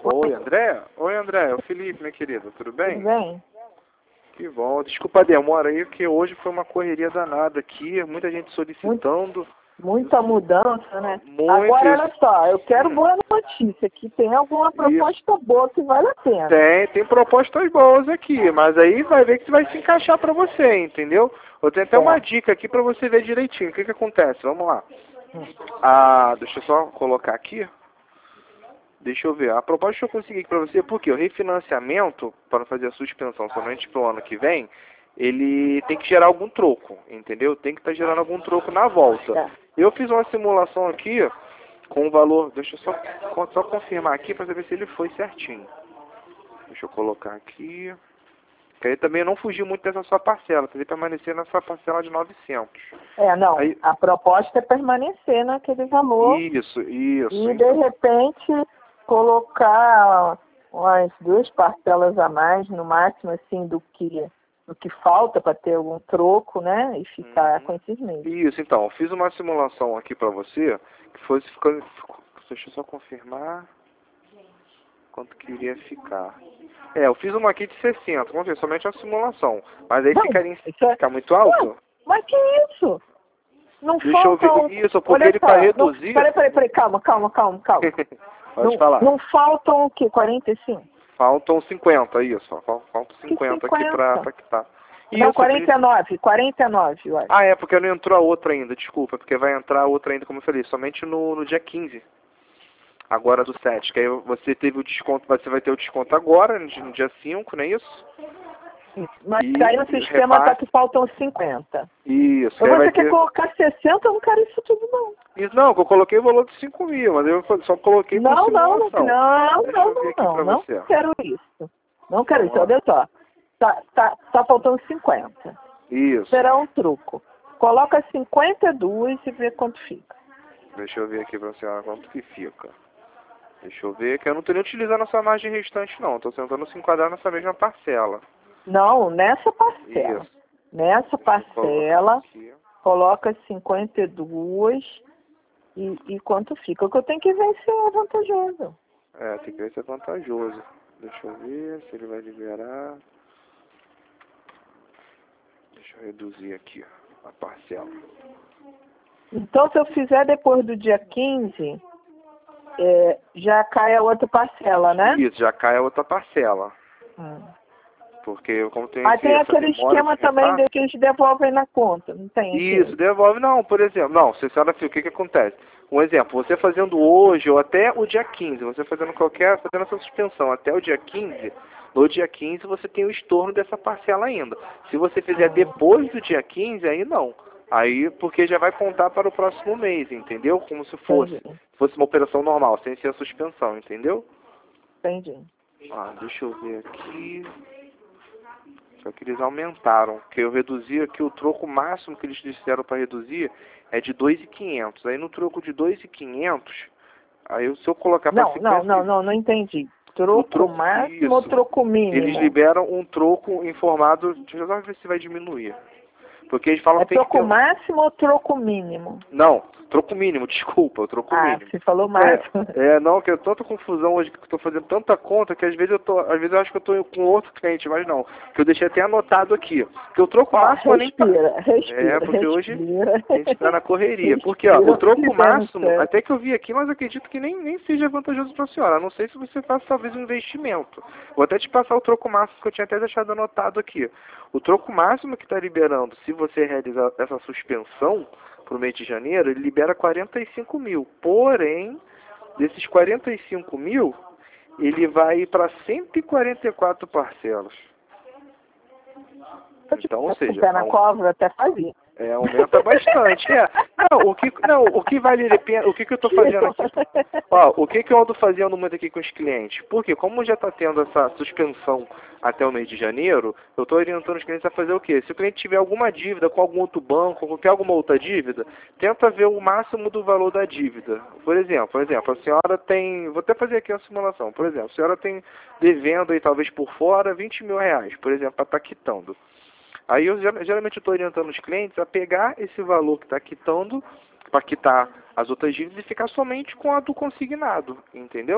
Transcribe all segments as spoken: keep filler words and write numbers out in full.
Oi, André? Oi, André. É o Felipe, minha querida. Tudo bem? Tudo bem? Que bom. Desculpa a demora aí, que hoje foi uma correria danada aqui. Muita gente solicitando. Muita mudança, né? Muito. Agora, olha só, eu quero Hum. boa notícia, que tem alguma proposta Isso. boa que vale a pena. Tem, tem propostas boas aqui, mas aí vai ver que vai se encaixar pra você, entendeu? Eu tenho até É. uma dica aqui pra você ver direitinho. O que que acontece? Vamos lá. Hum. Ah, deixa eu só colocar aqui. Deixa eu ver. A proposta que eu consegui aqui pra você, porque o refinanciamento, para fazer a suspensão somente pro ano que vem, ele tem que gerar algum troco, entendeu? Tem que estar gerando algum troco na volta. É. Eu fiz uma simulação aqui com o valor, deixa eu só, só confirmar aqui para saber se ele foi certinho. Deixa eu colocar aqui. Que aí também não fugiu muito dessa sua parcela, tem que permanecer nessa parcela de novecentos. É, não, Aí, a proposta é permanecer naquele valor isso, isso. e, Então, de repente, colocar umas duas parcelas a mais, no máximo, assim, do que, do que falta para ter algum troco, né? E ficar uhum. com esses meses. Isso, então, eu fiz uma simulação aqui pra você, que fosse ficando, deixa eu só confirmar quanto que iria ficar. É, eu fiz uma aqui de sessenta, vamos ver, somente uma simulação, mas aí Não, ficaria, isso é... fica muito alto? Não, mas que isso? Não Deixa eu faltam... ver, isso, porque Olha ele só, para não... reduzir... Peraí, peraí, peraí, calma, calma, calma, calma. Pode não, falar. não faltam o quê? quarenta e cinco? Faltam cinquenta, isso, fal- faltam Que cinquenta aqui pra, pra quitar. Não, Isso, quarenta e nove, quarenta e nove, eu acho. Ah, é, porque não entrou a outra ainda, desculpa, porque vai entrar a outra ainda, como eu falei, somente no, no dia quinze. Agora do sete, que aí você teve o desconto, você vai ter o desconto agora, no dia no dia cinco, não é isso? Mas E aí no sistema repasse- tá que faltam cinquenta. Isso, Mas aí vai você quer ter... colocar sessenta, eu não quero isso tudo, não. Isso, não, que eu coloquei o valor de cinco mil, mas eu só coloquei por Não, não, não, simulação. não, Deixa eu não, ver não, aqui não, pra não você. quero isso. Não quero Vamos isso, lá. olha só. Tá, tá, tá faltando cinquenta. Isso, Será um truco. Coloca cinquenta e dois e vê quanto fica. deixa eu ver aqui pra você, ó, quanto que fica. Deixa eu ver, que eu não tô nem utilizando essa margem restante não, tô tentando se enquadrar nessa mesma parcela. Não, nessa parcela. Isso. Nessa Deixa eu colocar parcela, aqui. coloca cinquenta e dois e, e quanto fica. O que eu tenho que ver se é vantajoso. É, tem que ver se é vantajoso. Deixa eu ver se ele vai liberar. Deixa eu reduzir aqui a parcela. Então, se eu fizer depois do dia quinze, é, já cai a outra parcela, né? Isso, já cai a outra parcela. Hum. Porque como tem Aí esse, tem essa aquele demora esquema de também repasse, de que eles devolvem na conta, não tem? isso, Aquele? devolve não, por exemplo. Não, se a senhora o que que acontece? Um exemplo, você fazendo hoje ou até o dia quinze, você fazendo qualquer, fazendo essa suspensão até o dia quinze, no dia quinze você tem o estorno dessa parcela ainda. Se você fizer depois do dia quinze, aí não. Aí, porque já vai contar para o próximo mês, entendeu? Como se fosse, Entendi. fosse uma operação normal, sem ser a suspensão, entendeu? Entendi. Ah, deixa eu ver aqui. Só que eles aumentaram, que eu reduzi aqui, o troco máximo que eles disseram para reduzir é de dois mil e quinhentos. Aí no troco de dois mil e quinhentos, aí eu- se eu colocar para Não, não, não, não, não entendi. Troco, troco- máximo ou isso. troco mínimo? Eles liberam um troco informado, deixa eu só ver se vai diminuir. Porque eles falam É que tem que troco ter... máximo ou troco mínimo? Não, troco mínimo, desculpa, troco Ah, mínimo. você falou máximo. É, é, não, que é tanta confusão hoje que eu tô fazendo tanta conta que às vezes eu tô, às vezes eu acho que eu tô com outro cliente, mas não, que eu deixei até anotado aqui. Que o troco Ó, máximo eu nem pa- respira, respira, É, porque hoje respira. a gente tá na correria. Porque, ó, o Respira, troco fica máximo, no céu. até que eu vi aqui, mas acredito que nem, nem seja vantajoso pra senhora. A não sei se você faz talvez um investimento. Vou até te passar o troco máximo que eu tinha até deixado anotado aqui. O troco máximo que tá liberando, se você realizar essa suspensão pro mês de janeiro, ele libera quarenta e cinco mil. Porém, desses quarenta e cinco mil, ele vai para cento e quarenta e quatro parcelas. Então, ou Com o seja, pé na aum- cobra até fazia. é, aumenta bastante. É. Não, o que, não, o que vale a pena, o que, que eu estou fazendo aqui? Ó, o que, que eu ando fazendo muito aqui com os clientes? Porque como já está tendo essa suspensão até o mês de janeiro, eu estou orientando os clientes a fazer o quê? Se o cliente tiver alguma dívida com algum outro banco, ou qualquer alguma outra dívida, tenta ver o máximo do valor da dívida. Por exemplo, por exemplo, a senhora tem, vou até fazer aqui uma simulação, por exemplo, a senhora tem devendo aí talvez por fora vinte mil reais, por exemplo, para estar quitando. Aí eu geralmente estou orientando os clientes a pegar esse valor que está quitando, para quitar as outras dívidas e ficar somente com a do consignado, entendeu?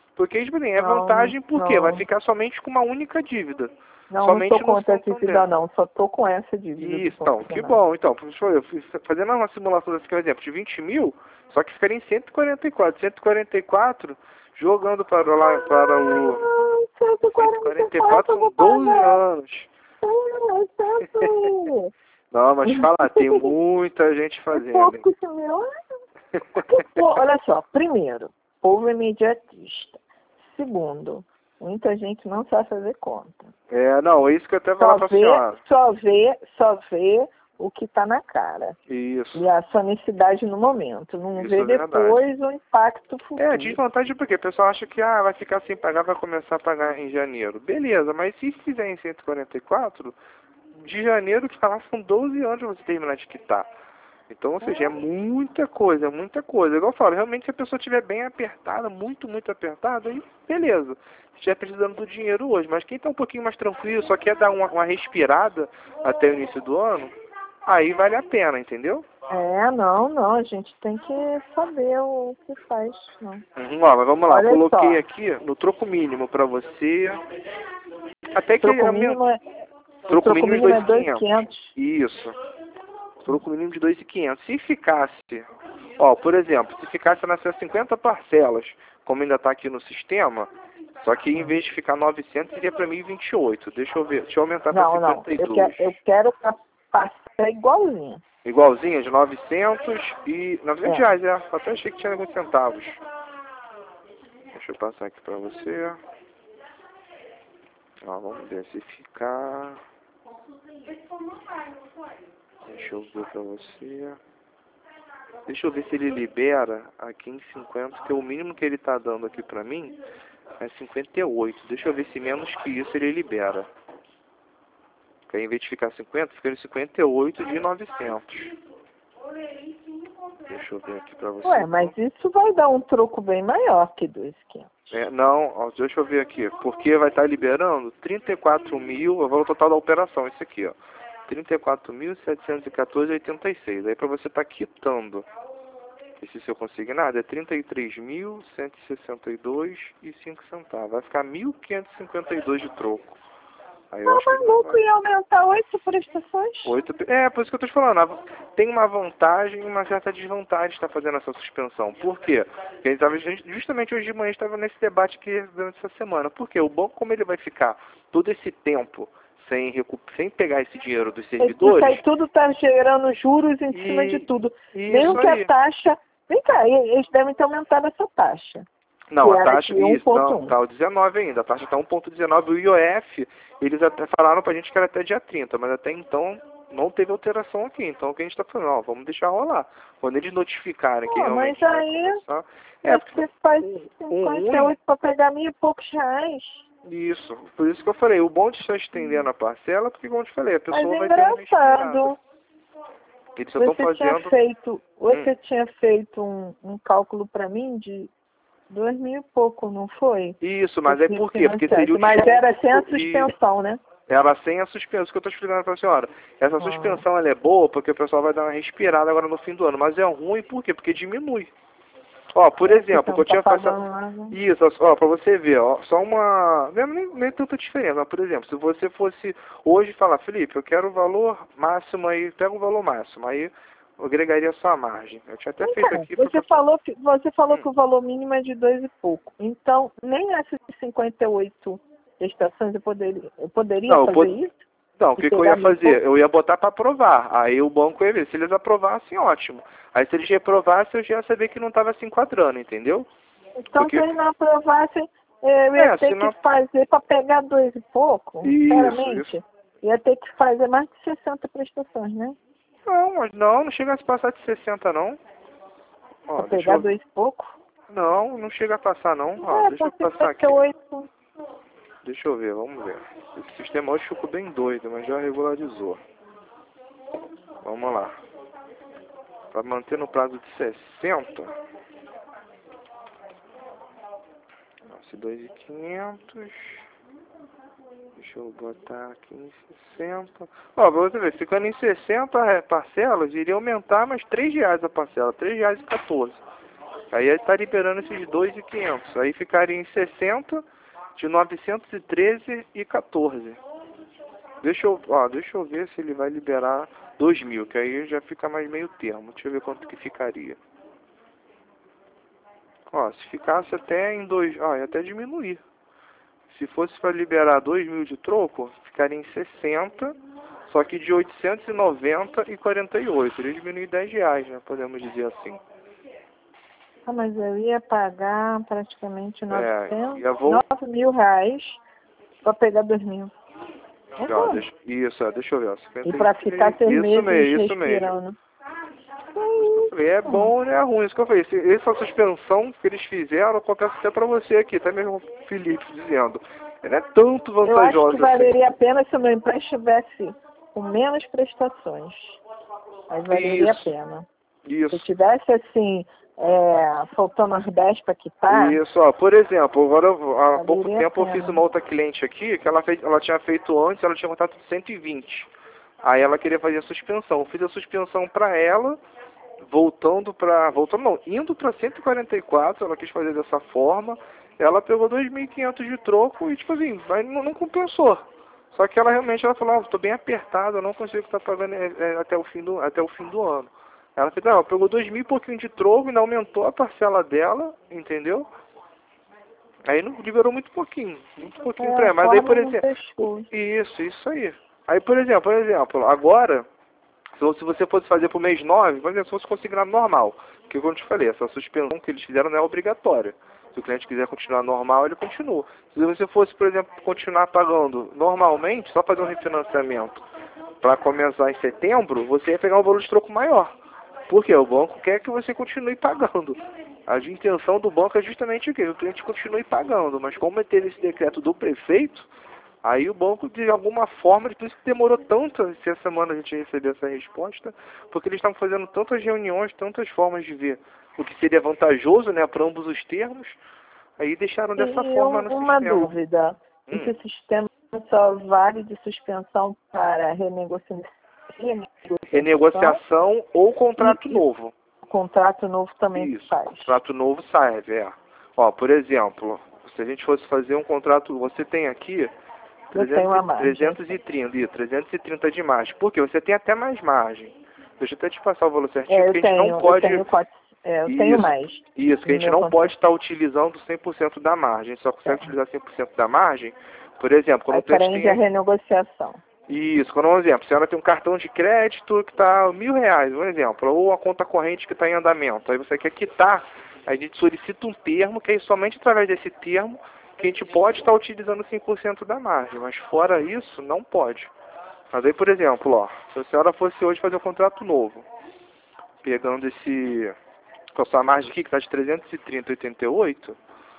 Porque, tipo assim, é Não, vantagem porque vai não. ficar somente com uma única dívida. Não, não Somente tô no contra essa Santander. dívida não, só tô com essa dívida do Isso, então, que funcionário. bom. Então, professor, eu fiz, fazendo uma simulação desse, por exemplo, de vinte mil, só que ficaria em cento e quarenta e quatro. cento e quarenta e quatro, jogando para lá, para o... Ah, cento e quarenta e quatro cento e quarenta e quatro eu são vou doze pagar. anos. Ah, certo. Não, mas falar, tem muita gente É fazendo, hein? pouco, senhor. Porque, pô, olha só, primeiro, povo é imediatista. Segundo, muita gente não sabe fazer conta. É, não, é isso que eu até Só falar pra vê, senhora. só vê, só vê o que está na cara. Isso. E a sua necessidade no momento. Não Isso vê é verdade. depois o impacto futuro. É, desvantagem porque o pessoal acha que ah, vai ficar sem pagar, vai começar a pagar em janeiro. Beleza, mas se fizer em cento e quarenta e quatro, de janeiro que lá são doze anos pra você terminar de quitar. Então, ou seja, é muita coisa, é muita coisa. Igual eu falo, realmente se a pessoa estiver bem apertada, muito, muito apertada, aí beleza. Se estiver precisando do dinheiro hoje. Mas quem está um pouquinho mais tranquilo, só quer dar uma, uma respirada até o início do ano, aí vale a pena, entendeu? É, não, não, a gente tem que saber o que faz, não. Uhum, ó, mas vamos lá, Olha coloquei só. aqui no troco mínimo para você. Até que Troco a minha... mínimo é, o troco troco mínimo de mínimo é dois mil dois e mil e quinhentos. quinhentos. Isso. Troco mínimo de dois mil e quinhentos. Se ficasse, ó, por exemplo, se ficasse nessas cinquenta parcelas, como ainda está aqui no sistema, só que em vez de ficar novecentos, seria para mil e vinte e oito. Deixa eu ver, deixa eu aumentar para Não, não, cinquenta e eu dois. quero, eu quero pra passar igualzinho. Igualzinha, de novecentos e... novecentos É. reais, é. Até achei que tinha alguns centavos. Deixa eu passar aqui para você. Ó, vamos ver se ficar... Deixa eu ver pra você. Deixa eu ver se ele libera aqui em cinquenta, que é o mínimo que ele tá dando aqui pra mim é cinquenta e oito. Deixa eu ver se menos que isso ele libera. Porque aí, em vez de ficar cinquenta, fica em cinquenta e oito de novecentos. Deixa eu ver aqui pra você. Ué, mas isso vai dar um troco bem maior que dois mil e quinhentos. É, não, ó, deixa eu ver aqui. Porque vai estar liberando trinta e quatro mil, eu vou no total da operação, esse aqui, ó. trinta e quatro mil, setecentos e quatorze vírgula oitenta e seis. Aí pra você estar tá quitando esse seu consignado é trinta e três mil, cento e sessenta e dois e cinco centavos. Vai ficar mil quinhentos e cinquenta e dois de troco. Aí eu Tá acho que não maluco, vai. ia aumentar oito prestações? Oito... É, por isso que eu tô te falando. a- Tem uma vantagem e uma certa desvantagem de estar fazendo essa suspensão. Por quê? Porque a gente tava, justamente hoje de manhã estava nesse debate aqui durante essa semana. Por quê? O banco, como ele vai ficar todo esse tempo sem, recu... sem pegar esse dinheiro dos Isso servidores... aí tudo tá gerando juros em e... cima de tudo. Isso Mesmo que a aí. taxa... Vem cá, e- eles devem ter aumentado essa taxa. Não, Que a era taxa, de isso, não, um ponto um. tá o dezenove ainda, a taxa tá um ponto dezenove, o I O F, eles até falaram pra gente que era até dia trinta, mas até então não teve alteração aqui, então o que a gente tá falando, ó, vamos deixar rolar. Quando eles notificarem que Pô, realmente mas vai aí começar... É, porque você faz um cinquenta e ruim, oito para pegar mil e poucos reais. isso, por isso que eu falei, o bom de estar estendendo a parcela, porque como eu te falei, a Mas pessoa é vai ter uma respirada. engraçado. Eles só estão Você tinha fazendo... feito, você Hum. tinha feito um, um cálculo para mim de dois mil e pouco, não foi? Isso, mas é Esse por quê? Porque seria o Mas desconto... era sem a e- suspensão, né? Ela sem a suspensão, isso que eu estou explicando para a senhora. Essa Ah. suspensão ela é boa porque o pessoal vai dar uma respirada agora no fim do ano, mas é ruim por quê? Porque diminui. Ó, por É, exemplo, que eu tá tinha pagando passado... lá, né? Isso, ó, para você ver, ó, só uma... Não é nem, nem tanta diferença, mas, por exemplo, se você fosse hoje falar, Felipe, eu quero o valor máximo aí, pega o valor máximo, aí eu agregaria só a margem. Eu tinha até feito Então, aqui... você pra... falou, que, você falou Hum. que o valor mínimo é de dois e pouco. Então, nem essas cinquenta e oito estações eu poderia, eu poderia Não, eu fazer pod... isso? Não, o E que, que eu pegar ia mil e fazer? pouco? Eu ia botar para aprovar. Aí o banco ia ver. Se eles aprovassem, ótimo. Aí se eles reprovassem, eu já ia saber que não estava se enquadrando, entendeu? Então, Porque... se eles não aprovassem, eu ia É, ter se que não... fazer para pegar dois e pouco, Isso, isso. sinceramente. Ia ter que fazer mais de sessenta prestações, né? Não, mas não, não chega a se passar de sessenta, não. Ó, Para deixa pegar eu... dois e pouco. Não, não chega a passar, não. Ó, É, deixa eu para passar aqui. cinquenta e oito. Deixa eu ver, vamos ver. Esse sistema hoje ficou bem doido, mas já regularizou. Vamos lá. Para manter no prazo de sessenta... Nossa, dois mil e quinhentos... Deixa eu botar aqui em sessenta. Ó, pra você ver, ficando em sessenta parcelas, iria aumentar mais três reais a parcela, três reais e quatorze. Aí está liberando esses dois mil e quinhentos. Aí ficaria em sessenta de novecentos e treze e quatorze. Deixa eu, ó, deixa eu ver se ele vai liberar dois mil, que aí já fica mais meio termo. Deixa eu ver quanto que ficaria. Ó, se ficasse até em dois, ó, ia até diminuir. Se fosse para liberar dois mil de troco, ficaria em sessenta, só que de oitocentos e noventa e quarenta e oito. Ele diminuir dez reais, né? Podemos dizer assim. Ah, mas eu ia pagar praticamente É, ia vol... nove mil reais para pegar dois mil. Ó, deixa... Isso, ó, deixa eu ver. Ó, cinquenta e três. E para ficar seis isso meses mesmo, isso respirando. Mesmo. É bom, né? É ruim, isso que eu falei. Essa suspensão que eles fizeram, acontece até pra você aqui, até mesmo o Felipe dizendo. Não é tanto vantajosa. Eu acho que valeria assim. a pena se o meu empréstimo tivesse com menos prestações. Aí valeria Isso. a pena. Isso. Se tivesse assim, é, faltando as dez para quitar. Isso, ó, por exemplo, agora há pouco tempo a eu fiz uma outra cliente aqui, que ela, fez, ela tinha feito antes, ela tinha contrato de cento e vinte. Aí ela queria fazer a suspensão. Eu fiz a suspensão pra ela. Voltando para, voltando não, indo para cento e quarenta e quatro, ela quis fazer dessa forma, ela pegou dois mil e quinhentos de troco e tipo assim, mas não, não compensou. Só que ela realmente, ela falou, ah, tô bem apertada, eu não consigo estar pagando é, é, até, o fim do, até o fim do ano. Ela fez, não, ela pegou dois mil e pouquinho de troco, ainda aumentou a parcela dela, entendeu? Aí não liberou muito pouquinho, muito pouquinho é, pra ela, mas aí por exemplo, isso, isso aí. Aí por exemplo, por exemplo, agora... Se você fosse fazer para o mês nove, por exemplo, se fosse consignado normal, que como eu te falei, essa suspensão que eles fizeram não é obrigatória. Se o cliente quiser continuar normal, ele continua. Se você fosse, por exemplo, continuar pagando normalmente, só fazer um refinanciamento para começar em setembro, você ia pegar um valor de troco maior. Por quê? O banco quer que você continue pagando. A intenção do banco é justamente o quê? Que o cliente continue pagando. Mas como teve esse decreto do prefeito, aí o banco, de alguma forma, por isso que demorou tanto, se essa semana a gente recebeu essa resposta, porque eles estavam fazendo tantas reuniões, tantas formas de ver o que seria vantajoso, né, para ambos os termos, aí deixaram dessa e forma um, no uma sistema. dúvida, Hum. esse sistema só vale de suspensão para renegociação, renegociação, renegociação ou contrato e, novo. E contrato novo também Isso, faz. contrato novo serve, é. Ó, por exemplo, se a gente fosse fazer um contrato, você tem aqui trezentos e trinta, isso, trezentos e trinta de margem. Por quê? Você tem até mais margem. Deixa eu até te passar o valor certinho, é, porque a gente tenho, não pode... Eu tenho, quatro, é, eu isso, tenho mais. Isso, que a gente não contrato. pode estar utilizando cem por cento da margem. A gente só consegue é. utilizar cem por cento da margem, por exemplo, quando Aí o cliente prende tem... a renegociação. Isso, quando um exemplo, a senhora tem um cartão de crédito que está mil reais, um exemplo, ou a conta corrente que está em andamento, aí você quer quitar, aí a gente solicita um termo, que aí somente através desse termo que a gente pode estar utilizando cem por cento da margem, mas fora isso, não pode. Mas aí, por exemplo, ó, se a senhora fosse hoje fazer um contrato novo, pegando esse, com a sua margem aqui, que está de trezentos e trinta vírgula oitenta e oito,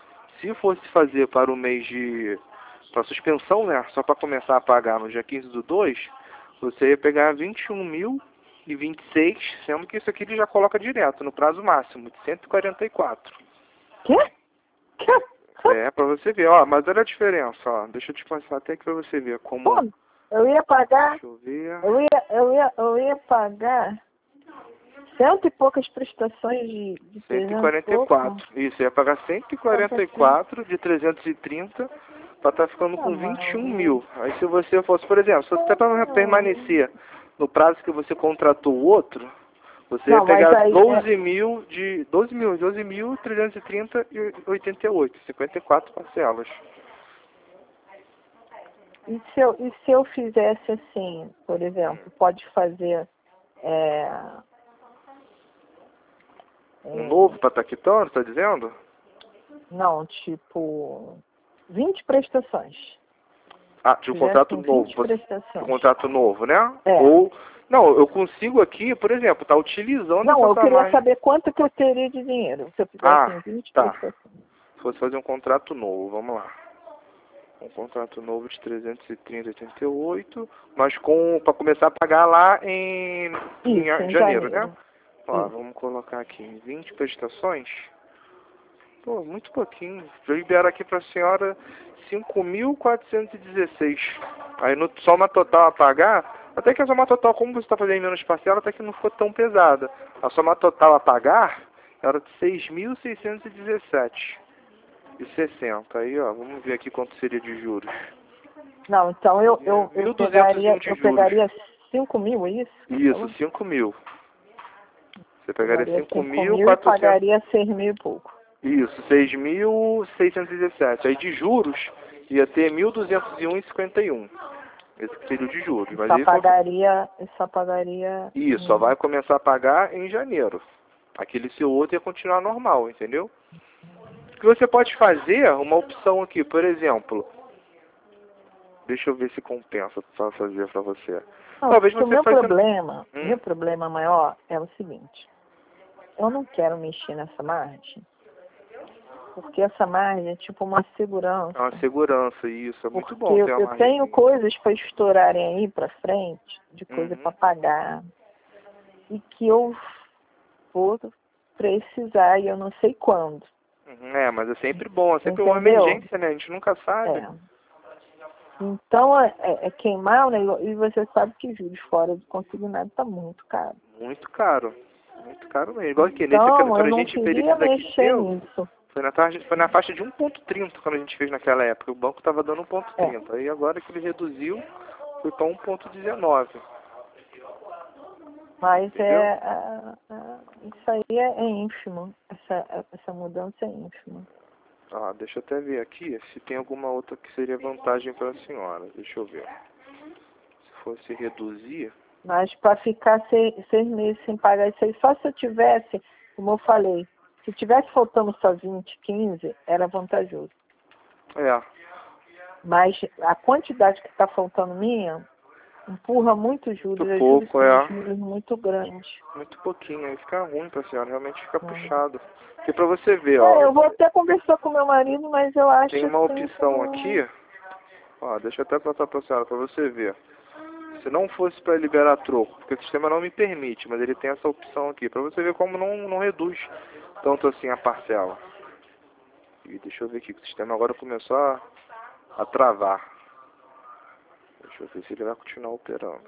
se fosse fazer para o mês de... para suspensão, né, só para começar a pagar no dia quinze do dois, você ia pegar vinte e um mil e vinte e seis, sendo que isso aqui ele já coloca direto, no prazo máximo, de cento e quarenta e quatro. Quê? Quê? É, para você ver, ó, mas olha a diferença, ó, deixa eu te passar até aqui para você ver como... Pô, eu ia pagar, deixa eu ver... Eu ia, eu ia, eu ia pagar cento e poucas prestações de, de cento e quarenta e quatro, isso, ia pagar cento e quarenta e quatro de trezentos e trinta, para estar tá ficando com vinte e um mil. Aí se você fosse, por exemplo, se você até para permanecer no prazo que você contratou o outro, você não, ia pegar aí, doze é... mil de doze mil, doze mil trezentos e trinta e oitenta e oito, cinquenta e quatro parcelas. E se eu, e se eu fizesse assim, por exemplo, pode fazer é, um novo para estar quitando, tá dizendo? Não, tipo vinte prestações. Ah, de um contrato novo. Você, de um contrato novo, né? É. Ou, não, eu consigo aqui, por exemplo, tá utilizando Não, eu queria margem. saber quanto que eu teria de dinheiro se eu fizesse ah, vinte tá. prestações. Se fosse fazer um contrato novo, vamos lá. Um contrato novo de trezentos e trinta vírgula oitenta e oito, mas com para começar a pagar lá em, Isso, em, em janeiro, janeiro, né? Ó, Isso. vamos colocar aqui em vinte prestações. Pô, muito pouquinho. Eu libero aqui para a senhora cinco mil quatrocentos e dezesseis. Aí no soma total a pagar, até que a soma total, como você está fazendo em menos parcela, até que não ficou tão pesada. A soma total a pagar era de seis mil seiscentos e dezessete e sessenta. Aí, ó, vamos ver aqui quanto seria de juros. Não, então eu, eu, eu mil e duzentos pegaria, de eu juros. pegaria cinco mil, é isso? Isso, cinco mil. Você pegaria Pegaria cinco cinco mil mil e quatrocentos. pagaria seis mil e pouco. Isso, seis mil seiscentos e dezessete. Aí de juros ia ter mil duzentos e um e cinquenta e um. Esse que seria o de juros. Mas Só aí, pagaria, só pagaria... isso, só vai começar a pagar em janeiro. Aquele seu outro ia continuar normal, entendeu? O que você pode fazer, uma opção aqui, por exemplo... Deixa eu ver se compensa só fazer pra você. Não, Talvez o você meu faça... problema, Hum. meu problema maior é o seguinte. Eu não quero mexer nessa margem, porque essa margem é tipo uma segurança. É uma segurança, isso. É muito porque bom ter eu, uma eu tenho margenzinha. coisas para estourarem aí para frente, de coisa Uhum. para pagar, e que eu vou precisar e eu não sei quando. Uhum, é, mas é sempre bom, é sempre uma Entendeu? emergência, né? A gente nunca sabe. É. Então é, é, é queimar o negócio, e você sabe que juros fora do consignado está muito caro. Muito caro. Muito caro mesmo. Igual aqui, nesse, Então quando eu a não gente fez queria esse daqui mexer seu, nisso. foi na, taxa, foi na faixa de um ponto trinta quando a gente fez naquela época. O banco estava dando um ponto trinta. É. Aí agora que ele reduziu, foi para um ponto dezenove. Mas Entendeu? é, a, a, isso aí é, é ínfimo. Essa, essa mudança é ínfima. Ah, deixa eu até ver aqui se tem alguma outra que seria vantagem para a senhora. Deixa eu ver. Se fosse reduzir... Mas para ficar seis, seis meses sem pagar isso aí, só se eu tivesse, como eu falei, se tivesse faltando só vinte, quinze, era vantajoso. É, Mas a quantidade que está faltando minha empurra muito juros, muito é juros, pouco, é. juros muito grandes. Muito pouquinho, aí fica ruim pra senhora, realmente fica Hum. puxado. Porque pra você ver, É, ó, eu vou até conversar com meu marido, mas eu acho tem uma assim, opção que- aqui, ó, deixa eu até passar pra senhora, pra você ver. Se não fosse pra liberar troco, porque o sistema não me permite, mas ele tem essa opção aqui, pra você ver como não, não reduz tanto assim a parcela. E deixa eu ver aqui, que o sistema agora começou a, a travar. Deixa eu ver se ele vai continuar operando.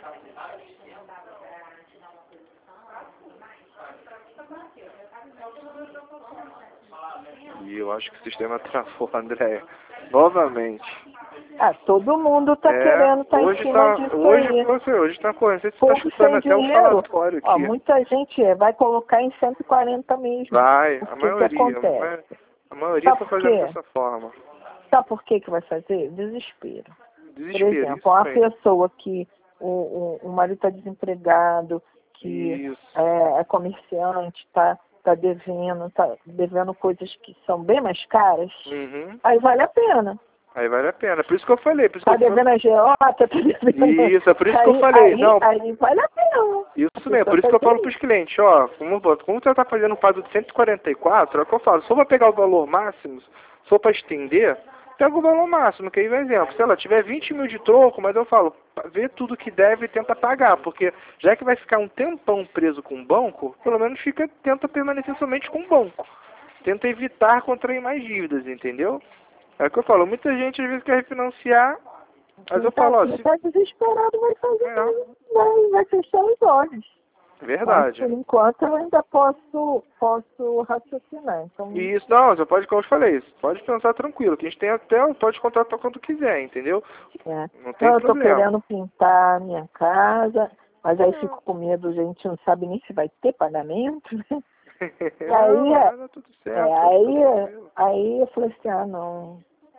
E eu acho que o sistema travou, Andréia. Novamente. Ah, todo mundo está É, querendo estar tá em hoje cima tá, disso hoje aí. você hoje tá correndo. Você tá Povo chutando sem até o dinheiro, falatório ó, aqui. muita gente é, vai colocar em cento e quarenta mesmo. Vai, O a que que maioria. acontece? A maioria Sabe tá por fazendo quê? dessa forma. Sabe por que que vai fazer? Desespero. Por Desespero, exemplo, isso uma mesmo. pessoa que o, o, o marido está desempregado, que Isso. é, é comerciante, está tá devendo, está devendo coisas que são bem mais caras, Uhum. aí vale a pena. Aí vale a pena. Por isso que eu falei. Por isso Está que eu... devendo a agiota, está devendo... Isso, é por isso aí, que eu falei. Aí, Não, aí vale a pena. isso mesmo. Por isso que eu falo pros clientes, ó, como, como você tá fazendo um quadro de cento e quarenta e quatro, é o que eu falo, se for pra pegar o valor máximo, se for pra estender, pega o valor máximo, que aí, por exemplo, se ela tiver vinte mil de troco, mas eu falo, vê tudo que deve e tenta pagar, porque já que vai ficar um tempão preso com o banco, pelo menos fica, tenta permanecer somente com o banco. Tenta evitar contrair mais dívidas, entendeu? É o que eu falo, muita gente às vezes quer refinanciar, mas eu Quem falo, ó, tá, se... tá desesperado vai fazer, É, vai, vai fechar os olhos. Mas, verdade. por enquanto, eu ainda posso, posso raciocinar. Então, Isso, não, você pode, como eu te falei, pode pensar tranquilo, que a gente tem até, pode contratar quando quiser, entendeu? é. Não tem Então, eu estou problema. querendo pintar a minha casa, mas aí fico com medo, a gente não sabe nem se vai ter pagamento, né? E aí, não, é, mas tá tudo certo. é, tá aí, tudo tranquilo. aí eu falei assim, ah, não,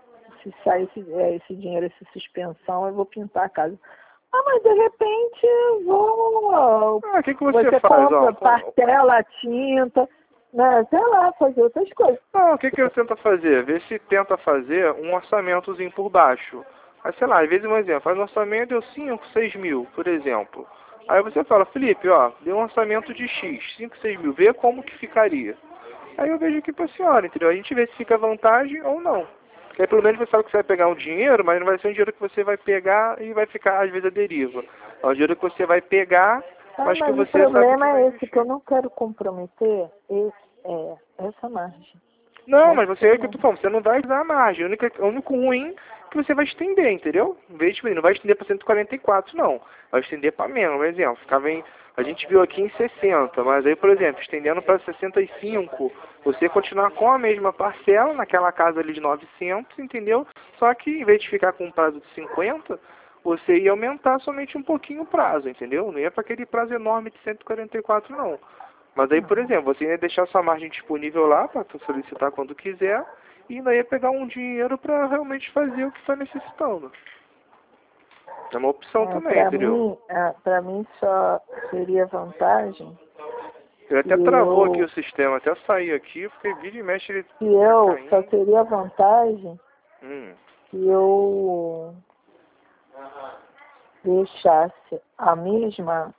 se sair esse, é, esse dinheiro, essa suspensão, eu vou pintar a casa. Ah, mas de repente eu vou... Ah, o que, que você, Você faz, compra, ó? parcela, tinta, né? Sei lá, fazer outras coisas. Não, o que, que você tenta fazer? Vê se tenta fazer um orçamentozinho por baixo. Aí, sei lá, às vezes um exemplo, faz um orçamento deu cinco, seis mil, por exemplo. Aí você fala, Felipe, ó, deu um orçamento de X, cinco, seis mil, vê como que ficaria. Aí eu vejo aqui pra senhora, entendeu? A gente vê se fica vantagem ou não. Porque aí pelo menos você sabe que você vai pegar um dinheiro, mas não vai ser um dinheiro que você vai pegar e vai ficar, às vezes, a deriva. É um dinheiro que você vai pegar, Ah, mas, mas que o você sabe que problema vai é esse, investir. que eu não quero comprometer esse, é, essa margem. Não, Mas mas você é o que eu não. tô falando, você não vai usar a margem. O único, o único ruim que você vai estender, entendeu? Em vez de, não vai estender para cento e quarenta e quatro, não. Vai estender para menos, por exemplo. Ficava em, a gente viu aqui em sessenta, mas aí, por exemplo, estendendo para sessenta e cinco, você continuar com a mesma parcela, naquela casa ali de novecentos, entendeu? Só que, em vez de ficar com um prazo de cinquenta, você ia aumentar somente um pouquinho o prazo, entendeu? Não ia para aquele prazo enorme de cento e quarenta e quatro, não. Mas aí, por exemplo, você ia deixar sua margem disponível lá para solicitar quando quiser e ainda ia pegar um dinheiro para realmente fazer o que está necessitando. É uma opção É, também, para entendeu? mim, é, para mim só seria vantagem Ele até se travou eu, aqui o sistema, até sair aqui, porque vira e mexe ele se tá eu só caindo. teria vantagem Hum. se eu deixasse a mesma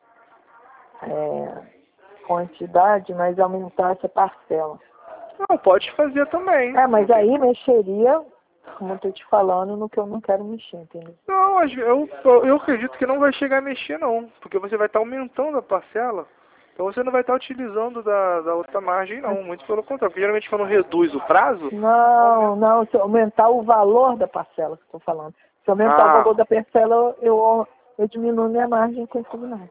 é, quantidade, mas aumentasse a parcela. Não, pode fazer também. É, mas aí mexeria, como eu estou te falando, no que eu não quero mexer, entendeu? Não, às ve- eu, eu eu acredito que não vai chegar a mexer não, porque você vai estar aumentando a parcela, então você não vai estar utilizando da, da outra margem não, muito pelo contrário, porque geralmente quando reduz o prazo, Não, aumenta. não, se eu aumentar o valor da parcela que eu estou falando. Se eu aumentar o Ah, valor da parcela, eu, eu diminuo minha margem consignada.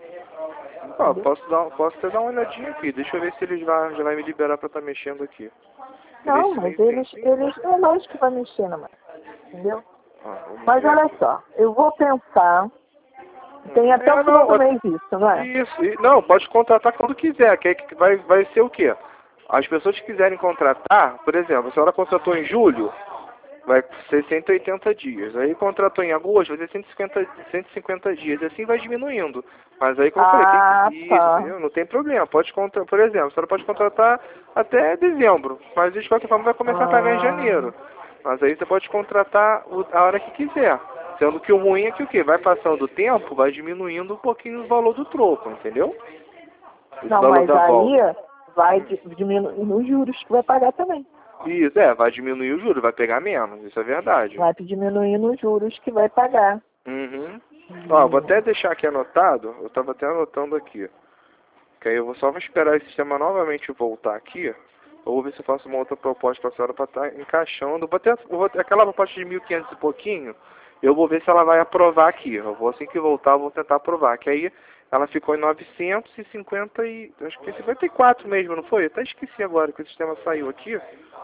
ó, posso, dar, posso até dar uma olhadinha aqui, deixa eu ver se ele já, já vai me liberar para estar mexendo aqui. E Não, nesse mas meio eles, tempinho, eles, é lógico que vai mexer na margem, entendeu? ó, vamos Mas ver olha aqui. só, eu vou pensar, tem Uhum. até o É, final do não, mês isso, não é? isso, e- não, pode contratar quando quiser, que aí que vai, vai ser o quê? As pessoas que quiserem contratar, por exemplo, a senhora contratou em julho, vai ser cento e oitenta dias. Aí contratou em agosto, vai ser cento e cinquenta, cento e cinquenta dias. E assim vai diminuindo. Mas aí, como eu falei, tem Ah, que... Isso, tá. entendeu? Não tem problema. Pode contratar, por exemplo, a senhora pode contratar até dezembro. Mas de qualquer forma vai começar a pagar em Ah, janeiro. Mas aí você pode contratar o- a hora que quiser. Sendo que o ruim é que o quê? Vai passando o tempo, vai diminuindo um pouquinho o valor do troco, entendeu? Esse não, valor mas da aí volta. vai di- diminuir nos juros que vai pagar também. Isso, é, vai diminuir o juro, vai pegar menos, isso é verdade. Vai diminuir nos juros que vai pagar. Uhum. Ó, vou até Hum. deixar aqui anotado, eu tava até anotando aqui. Que aí eu vou só vou esperar esse sistema novamente voltar aqui. Eu vou ver se eu faço uma outra proposta para a senhora para estar encaixando. Vou ter, vou ter aquela proposta de mil e quinhentos e pouquinho, eu vou ver se ela vai aprovar aqui. Eu vou assim que voltar, eu vou tentar aprovar. Que aí ela ficou em novecentos e cinquenta e... acho que cinquenta e quatro mesmo, não foi? Eu até esqueci agora que o sistema saiu aqui.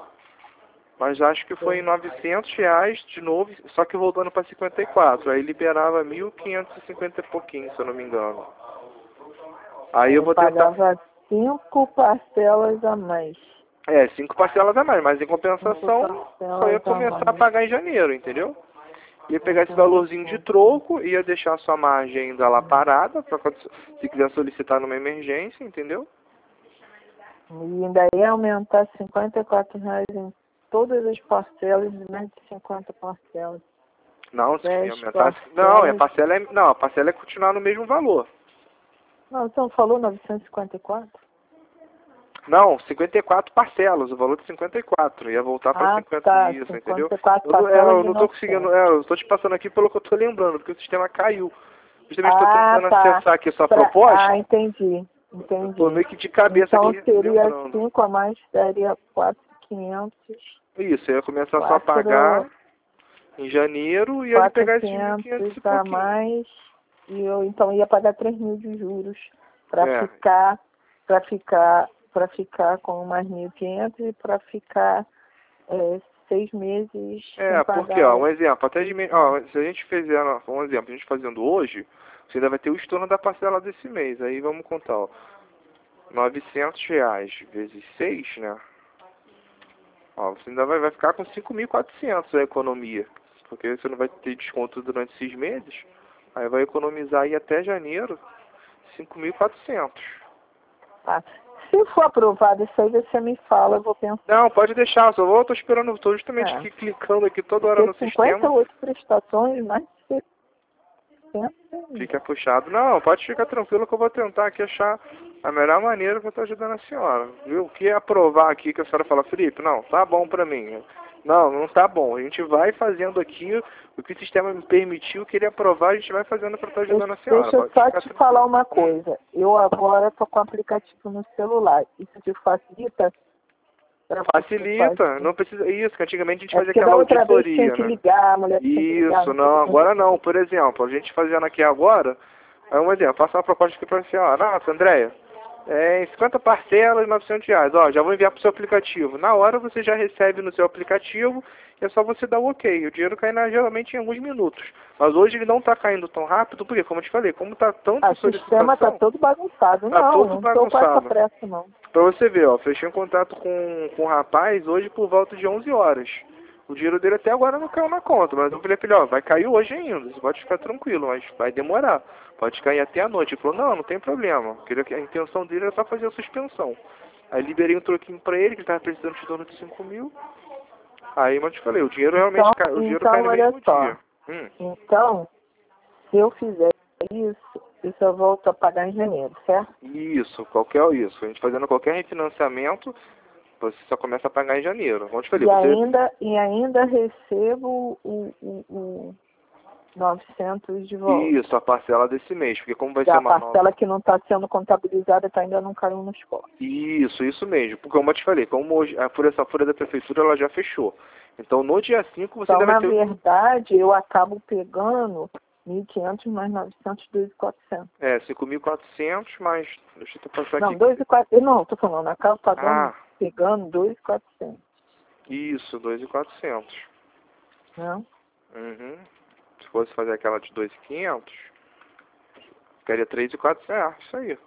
Mas acho que foi em novecentos reais de novo, só que voltando para cinquenta e quatro. Aí liberava mil quinhentos e cinquenta e pouquinho, se eu não me engano. Aí eu Aí vou tentar... pagava cinco parcelas a mais. É, cinco parcelas a mais, mas em Cinco compensação só ia parcelas a começar a mais. pagar em janeiro, entendeu? Ia pegar esse valorzinho de Entendi. troco, ia deixar a sua margem ainda lá parada, pra quando, se quiser solicitar numa emergência, entendeu? E ainda ia aumentar cinquenta e quatro reais em todas as parcelas de mais de cinquenta parcelas. Não, se ia dez aumentar... Não, a parcelas. parcela é, não, a parcela é continuar no mesmo valor. Não, você não falou novecentos e cinquenta e quatro? Não, cinquenta e quatro parcelas, o valor de cinquenta e quatro, ia voltar para Ah, cinquenta tá. isso, entendeu? cinquenta e quatro Eu não, é, parcelas eu de não tô conseguindo, novecentos. é, eu tô te passando aqui pelo que eu tô lembrando, porque o sistema caiu. Justamente estou Ah, tentando tá. acessar aqui a sua Pra... proposta, Ah, entendi. eu tô Entendi. meio que de cabeça Então aqui seria lembrando. cinco a mais, daria quatro mil e quinhentos. Isso, eu ia começar só a quatro, pagar em janeiro e ia quatro pegar esses mil e quinhentos e quatrocentos a pouquinho. mais. E eu então ia pagar três mil de juros para É, ficar, para ficar, para ficar com mais mil e quinhentos e para ficar é, seis meses sem é, porque, ó, pagar. um exemplo, até de, me- ó, se a gente fizer, ó, um exemplo, a gente fazendo hoje, você ainda vai ter o estorno da parcela desse mês, aí vamos contar, ó. novecentos reais vezes seis, né? Ó, você ainda vai, vai ficar com cinco mil e quatrocentos a economia. Porque você não vai ter desconto durante esses meses. Aí vai economizar aí até janeiro cinco mil e quatrocentos. Tá. Se for aprovado isso aí, você me fala, eu vou pensar. Não, pode deixar, só vou, tô esperando, tô justamente É, aqui clicando aqui toda hora porque no cinquenta e sistema. oito prestações, mais de sessenta. Fica puxado. Não, pode ficar tranquilo que eu vou tentar aqui achar a melhor maneira para estar ajudando a senhora. Viu? O que é aprovar aqui que a senhora fala, Felipe, não, tá bom para mim. Não, não tá bom. A gente vai fazendo aqui o que o sistema me permitiu que ele aprovar, a gente vai fazendo para estar ajudando a senhora. Deixa eu Pode só ficar te falar tranquilo. uma Hum. coisa. Eu agora estou com o aplicativo no celular. Isso te facilita? Pra Facilita, não precisa. Isso, que antigamente a gente é fazia porque aquela da outra vez auditoria, tinha que né? ligar, a mulher tinha que ligar, Isso, não, agora não. Por exemplo, a gente fazendo aqui agora, é um exemplo, faço uma proposta aqui para você, ó, nossa, Andréia, é, em cinquenta parcelas, novecentos reais, ó, já vou enviar para o seu aplicativo. Na hora você já recebe no seu aplicativo, e é só você dar o ok. O dinheiro cai na, geralmente em alguns minutos. Mas hoje ele não está caindo tão rápido, porque, como eu te falei, como está tanta Ah, o sistema está todo bagunçado. Tá não, todo não estou com essa bagunçado. pressa, não. Pra você ver, ó, fechei um contato com, com o rapaz hoje por volta de onze horas. O dinheiro dele até agora não caiu na conta, mas eu falei pra ele, ó, vai cair hoje ainda, você pode ficar tranquilo, mas vai demorar. Pode cair até a noite. Ele falou, não, não tem problema. Porque a intenção dele era só fazer a suspensão. Aí liberei um troquinho pra ele, que ele tava precisando de torno de cinco mil. Aí, mas eu te falei, o dinheiro realmente Então, cai, o dinheiro então cai no olha mesmo só. dia. Hum. Então, se eu fizer isso, isso eu volto a pagar em janeiro, certo? Isso, qualquer isso. A gente fazendo qualquer refinanciamento, você só começa a pagar em janeiro. Como eu te falei, E você... ainda, e ainda recebo o, o, o novecentos de volta. Isso, a parcela desse mês, porque como vai Da ser uma parcela nova... que não está sendo contabilizada, que ainda não caiu nos cofres. Isso, isso mesmo. Porque como eu te falei, como hoje a folha, essa folha da prefeitura ela já fechou. Então no dia cinco você Então, ainda na vai ter... verdade, eu acabo pegando mil e quinhentos mais novecentos, dois mil e quatrocentos. É, cinco mil e quatrocentos, mais... Deixa eu passar Não, aqui. dois mil e quatrocentos. Não, estou falando, eu acabo pagando, Ah, pegando dois mil e quatrocentos. isso, dois mil e quatrocentos. Né? Uhum. Se fosse fazer aquela de dois mil e quinhentos, ficaria três mil e quatrocentos. É, isso aí.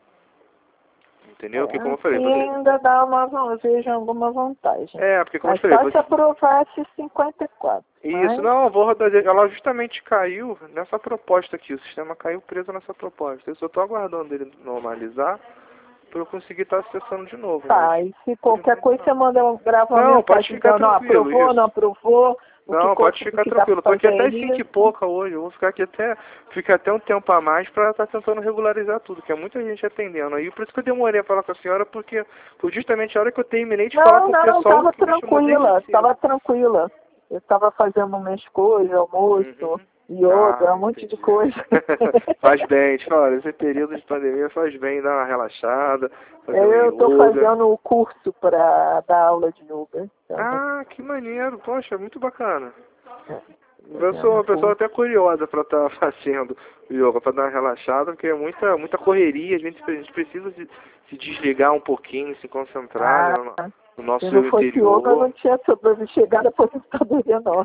Entendeu? Porque como eu falei, E você... ainda dá uma, eu vejo alguma vantagem. É, porque como Mas eu falei, só você... se aprovasse cinquenta e quatro. Isso, Mas, não, eu vou rodar. Ela justamente caiu nessa proposta aqui. O sistema caiu preso nessa proposta. Eu só estou aguardando ele normalizar para eu conseguir estar acessando de novo. tá, Mas... e se qualquer coisa você manda, grava uma Não, pode mensagem ficar dizendo, não, tranquilo, aprovou, isso. não aprovou. O Não, que pode co- ficar que dá tranquilo. Eu tô pra aqui fazer até cinco e isso. pouca hoje. Eu vou ficar aqui até, ficar até um tempo a mais para estar tentando regularizar tudo, que é muita gente atendendo. Aí por isso que eu demorei a falar com a senhora, porque foi justamente a hora que eu terminei de falar Não, com o não, pessoal estava que me chamou desde tranquila, cedo. estava tranquila. Eu estava fazendo minhas coisas, almoço, Uhum. yoga, Ah, um monte de entendi. coisa. Faz bem, te falo, esse período de pandemia faz bem dar uma relaxada, fazer um Eu estou yoga. fazendo o curso para dar aula de yoga. Então, Ah, que maneiro, poxa, muito bacana. é, Eu sou uma fazendo pessoa curso. até curiosa para estar fazendo yoga, para dar uma relaxada, porque é muita, muita correria, a gente, a gente precisa se, se desligar um pouquinho, se concentrar, Ah, né, no, no nosso se não fosse yoga, eu interior. não tinha sobre- chegado à aposentadoria, não.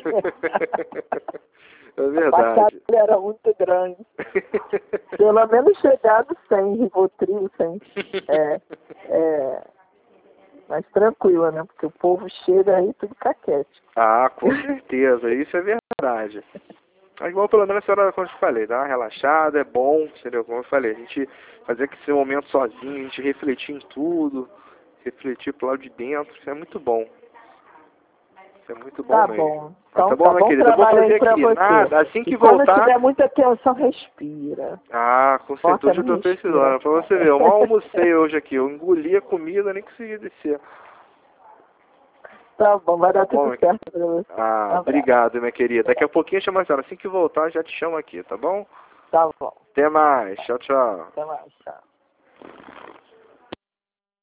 É A batalha verdade. era muito grande. Pelo menos chegado sem Rivotril, sem... É, é, mas tranquila, né? Porque o povo chega aí tudo caquete. Ah, com certeza, isso é verdade. Mas bom, pelo menos a senhora, como eu te falei, dá uma relaxada, é bom, entendeu? Como eu falei, a gente fazer esse momento sozinho, a gente refletir em tudo, refletir pro lado de dentro, isso é muito bom. Isso é muito bom Tá mesmo. bom. Ah, Então tá bom, tá minha bom querida? Eu vou trabalho fazer aí pra aqui, você. nada, assim que E quando voltar... tiver muita tensão, respira. Ah, com Bota certeza eu tô no precisando. Pra você ver, eu mal almocei hoje aqui, eu engoli a comida, nem consegui descer. Tá bom, vai dar Tá bom, tudo certo pra você. ah, Abraço. obrigado, minha querida. Daqui a pouquinho eu chamo a senhora. Assim que voltar, eu já te chamo aqui, tá bom? Tá bom. Até mais. Tchau, tchau. Até mais. Tchau.